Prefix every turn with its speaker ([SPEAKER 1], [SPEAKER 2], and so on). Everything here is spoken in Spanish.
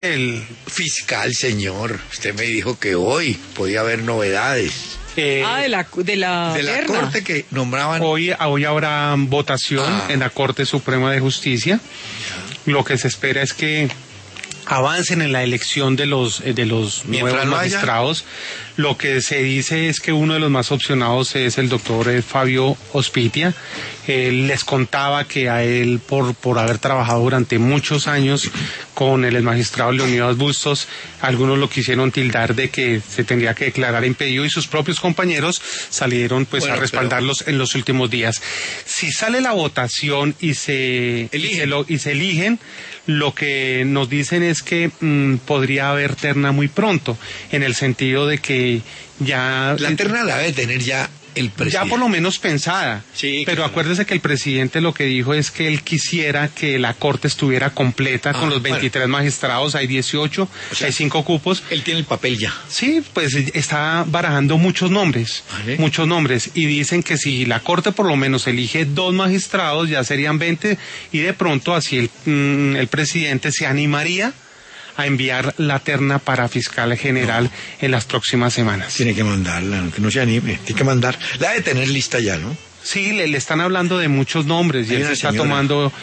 [SPEAKER 1] El fiscal, señor, usted me dijo que hoy podía haber novedades.
[SPEAKER 2] de la terna.
[SPEAKER 1] Corte que nombraban.
[SPEAKER 3] Hoy habrá votación en la Corte Suprema de Justicia. Lo que se espera es que avancen en la elección de los nuevos magistrados. Lo que se dice es que uno de los más opcionados es el doctor Fabio Ospitia. Él les contaba que a él, por haber trabajado durante muchos años con el magistrado Leonidas Bustos, algunos lo quisieron tildar de que se tendría que declarar impedido, y sus propios compañeros salieron a respaldarlos en los últimos días. Si sale la votación y se eligen, lo que nos dicen es que podría haber terna muy pronto, en el sentido de que ya...
[SPEAKER 1] La terna la debe tener ya el presidente.
[SPEAKER 3] Ya por lo menos pensada. Sí, pero claro. Acuérdese que el presidente lo que dijo es que él quisiera que la Corte estuviera completa con los 23 magistrados, hay 18, hay 5 cupos.
[SPEAKER 1] Él tiene el papel ya.
[SPEAKER 3] Sí, pues está barajando muchos nombres, y dicen que si la Corte por lo menos elige 2 magistrados, ya serían 20, y de pronto así el presidente se animaría a enviar la terna para fiscal general en las próximas semanas.
[SPEAKER 1] Tiene que mandarla, aunque no se anime, tiene que mandar. La debe tener lista ya, ¿no?
[SPEAKER 3] Sí, le están hablando de muchos nombres y él se está tomando